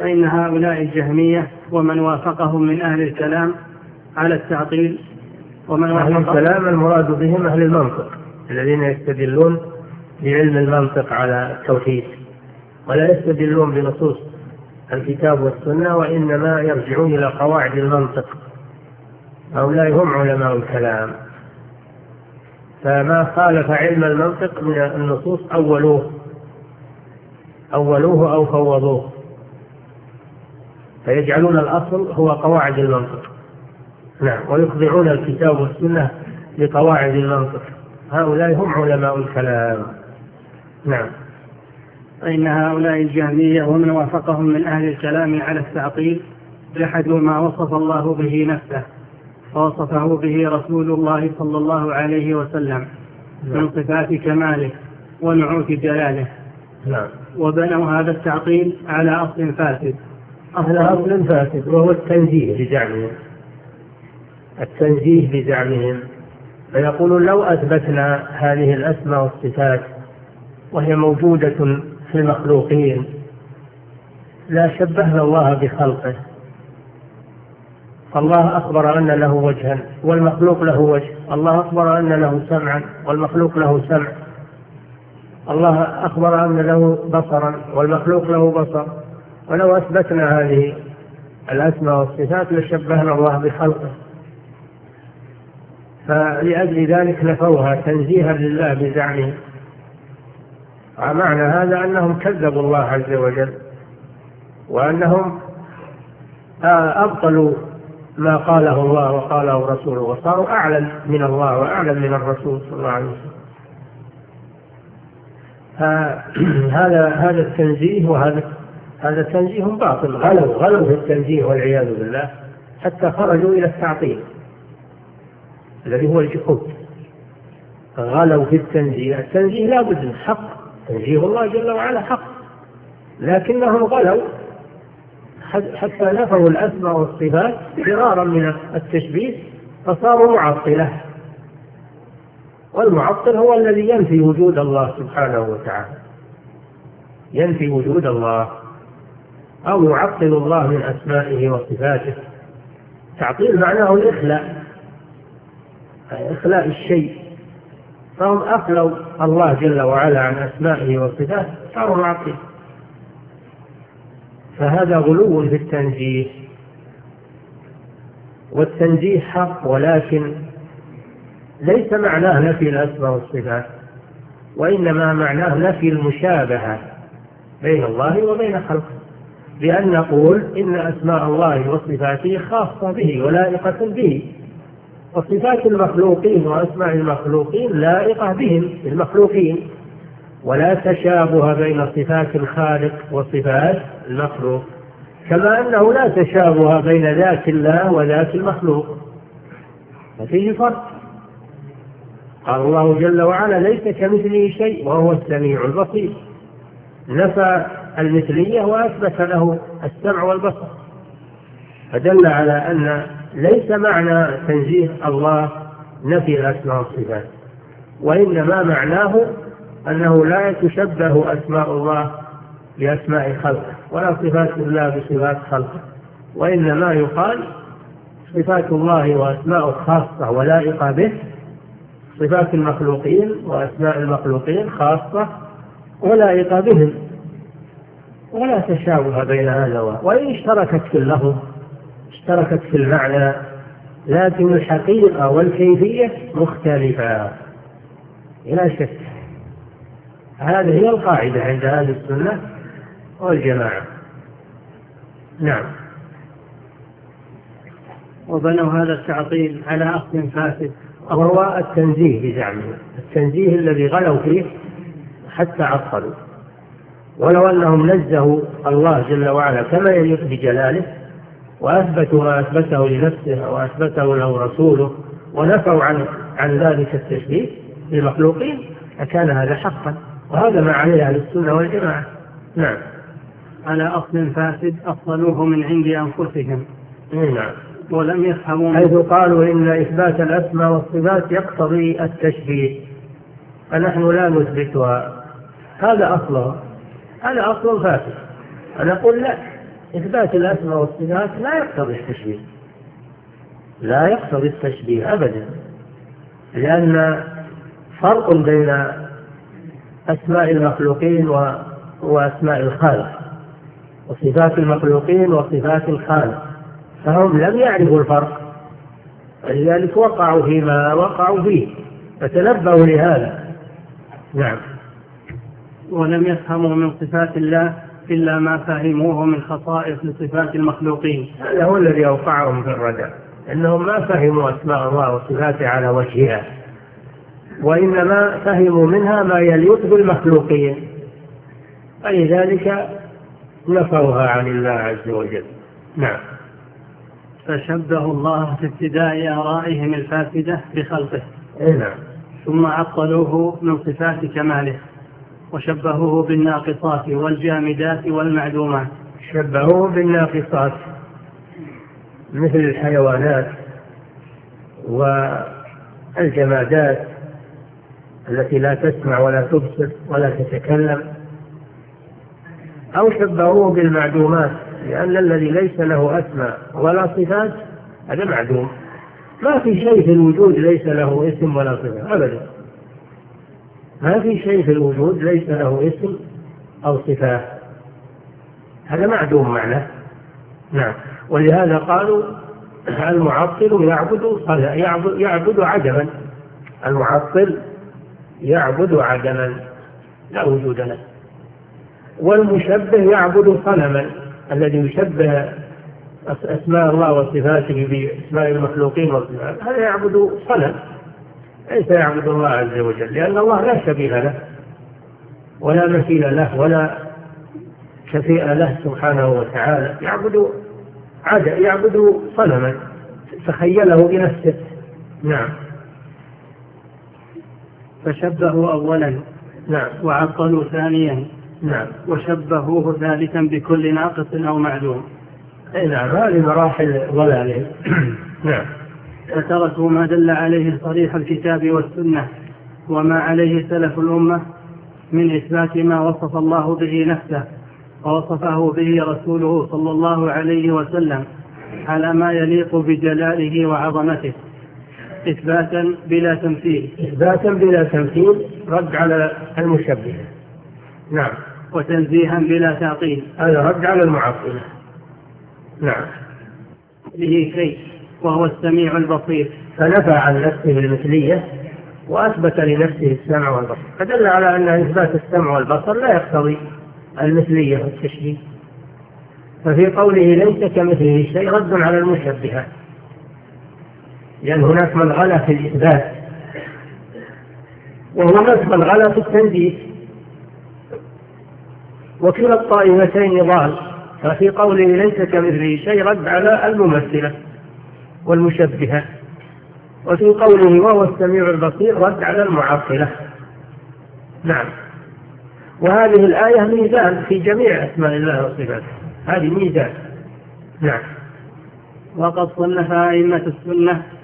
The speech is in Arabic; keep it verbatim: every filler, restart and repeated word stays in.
فإن هؤلاء الجهمية ومن وافقهم من أهل الكلام على التعطيل. ومن أهل الكلام المراد بهم أهل المنطق الذين يستدلون بعلم المنطق على التوحيد، ولا يستدلون بنصوص الكتاب والسنة، وإنما يرجعون إلى قواعد المنطق. هؤلاء هم علماء الكلام، فما خالف علم المنطق من النصوص أولوه أولوه أو فوضوه، فيجعلون الأصل هو قواعد المنطق. نعم، ويخضعون الكتاب والسنة لقواعد المنطق. هؤلاء هم علماء الكلام. نعم. فإن هؤلاء الجهمية ومن وافقهم من أهل الكلام على التعطيل جحدوا ما وصف الله به نفسه ووصفه به رسول الله صلى الله عليه وسلم من صفات كماله ونعوت جلاله. نعم. وبنوا هذا التعطيل على أصل فاسد على أصل فاسد وهو التنزيه بزعمهم التنزيه بزعمهم فيقولون لو أثبتنا هذه الأسماء والصفات وهي موجودة في المخلوقين لا شبهنا الله بخلقه. الله أخبر أن له وجها والمخلوق له وجه، الله أخبر أن له سمعا والمخلوق له سمع، الله أخبر أن له بصرا والمخلوق له بصر. ولو أثبتنا هذه الأسماء والصفات لشبهنا الله بخلقه، فلأجل ذلك نفوها تنزيها لله بزعمهم. ومعنى هذا أنهم كذبوا الله عز وجل، وأنهم أبطلوا ما قاله الله وقاله رسوله، وصاروا أعلم من الله وأعلم من الرسول صلى الله عليه وسلم. هذا هذا التنزيه وهذا هذا تنزيه باطل، غلوا غلوا في التنزيه والعياذ بالله حتى خرجوا إلى التعطيل الذي هو الجحود. غلوا في التنزيه. التنزيه لا بد من حق، تنزيه الله جل وعلا حق، لكنهم غلوا حتى نفوا الأسماء والصفات فرارا من التشبيه فصاروا معطلة. والمعطل هو الذي ينفي وجود الله سبحانه وتعالى، ينفي وجود الله أو يعطل الله من أسمائه وصفاته. تعطيل معناه الإخلاء، إخلاء الشيء، فهم أخلوا الله جل وعلا عن أسمائه وصفاته صاروا معطل. فهذا غلو في التنزيه، والتنزيه حق، ولكن ليس معناه نفي الأسماء والصفات، وإنما معناه نفي المشابهة بين الله وبين خلقه، بأن نقول إن أسماء الله وصفاته خاصة به ولائقة به، وصفات المخلوقين وأسماء المخلوقين لائقة بهم المخلوقين، ولا تشابه بين صفات الخالق وصفات المخلوق، كما أنه لا تشابه بين ذات الله وذات المخلوق، ففيه فرق. قال الله جل وعلا ليس كمثله شيء وهو السميع البصير، نفى المثلية وأثبت له السمع والبصر، فدل على أن ليس معنى تنزيه الله نفي الأسماء والصفات، وإنما معناه أنه لا تشبه أسماء الله بأسماء خلقه ولا صفات الله بصفات خلقه، وإنما يقال صفات الله وأسماء خاصة ولائقة به، صفات المخلوقين وأسماء المخلوقين خاصة ولائقة بهم، ولا تشابه بين هذا وإن اشتركت في اللفظ اشتركت في المعنى، لكن الحقيقة والكيفية مختلفة لا شك. هذه هي القاعدة عند أهل السنة والجماعة. نعم. وبنوا هذا التعطيل على أصل فاسد وهو التنزيه بزعمه، التنزيه الذي غلوا فيه حتى عطلوا. ولو أنهم نزهوا الله جل وعلا كما يليق بجلاله وأثبتوا ما أثبته لنفسه وأثبته له رسوله ونفوا عن عن ذلك التشبيه للمخلوقين لكان هذا حقا، وهذا ما عليه أهل السنة والجماعة. نعم. على أصل فاسد أصلوه من عند أنفسهم. نعم. ولم يفهموا حيث قالوا إن إثبات الأسماء والصفات يقتضي التشبيه فنحن لا نثبتها. هذا أصله، هذا أصل فاسد. أنا أقول لا، إثبات الأسماء والصفات لا يقتضي التشبيه، لا يقتضي التشبيه أبدا، لأن فرق بين أسماء المخلوقين وأسماء الخالق، وصفات المخلوقين وصفات الخالق، فهم لم يعرفوا الفرق، ولذلك وقعوا فيما وقعوا فيه، فتنبهوا لهذا. نعم. ولم يفهموا من صفات الله إلا ما فهموه من خصائص صفات المخلوقين. هذا هو الذي أوقعهم في الردى، أنهم ما فهموا أسماء الله وصفاته على وجهها، وإنما فهموا منها ما يليق بالمخلوقين، فلذلك نفوها عن الله عز وجل. نعم. فشبهوا الله في ابتداء آرائهم الفاسدة بخلقه. نعم. ثم عطلوه من صفات كماله، وشبهوه بالناقصات والجامدات والمعدومات. شبهوه بالناقصات مثل الحيوانات والجمادات التي لا تسمع ولا تبصر ولا تتكلم، أو شبهوه بالمعدومات، لأن الذي ليس له أسماء ولا صفات هذا معدوم، ما في شيء في الوجود ليس له اسم ولا صفة أبدا، ما في شيء في الوجود ليس له اسم أو صفة، هذا معدوم معناه. نعم. ولهذا قالوا المعطل يعبد يعبد, يعبد عدما، المعطل يعبد عدما لا وجود له، والمشبه يعبد صنما، الذي يشبه أسماء الله وصفاته بأسماء المخلوقين والصفات هذا يعبد صنم، ليس يعبد الله عز وجل، لأن الله لا شبيه له ولا مثيل له ولا شفيع له سبحانه وتعالى، يعبد عد يعبد صنما تخيله بنفسه. نعم. فشبهوا أولا. نعم. وعطلوا ثانيا. نعم. وشبهوه ثالثا بكل ناقص أو معدوم. نعم. هذه مراحل ضلالهم. نعم. فتركوا ما دل عليه صريح الكتاب والسنة وما عليه سلف الأمة من إثبات ما وصف الله به نفسه ووصفه به رسوله صلى الله عليه وسلم على ما يليق بجلاله وعظمته، إثباتا بلا تمثيل. إثباتا بلا تمثيل، رد على المشبه. نعم. وتنزيها بلا تعطيل، هذا رد على المعطلة. نعم. به شيء وهو السميع البصير، فنفى عن نفسه المثلية وأثبت لنفسه السمع والبصر، فدل على أن إثبات السمع والبصر لا يقتضي المثلية والتشبيه. ففي قوله ليس كمثله شيء رد على المشبهة، لأن هناك من غلا في الإثبات وهناك من غلا في التنزيه، وكلا الطائفتين ضال. ففي قوله ليس كمثله شيء رد على الممثلة والمشبهة، وفي قوله وهو السميع البصير رد على المعطلة. نعم. وهذه الآية ميزان في جميع أسماء الله وصفاته، هذه ميزان. نعم. وقد صنف أئمة السنة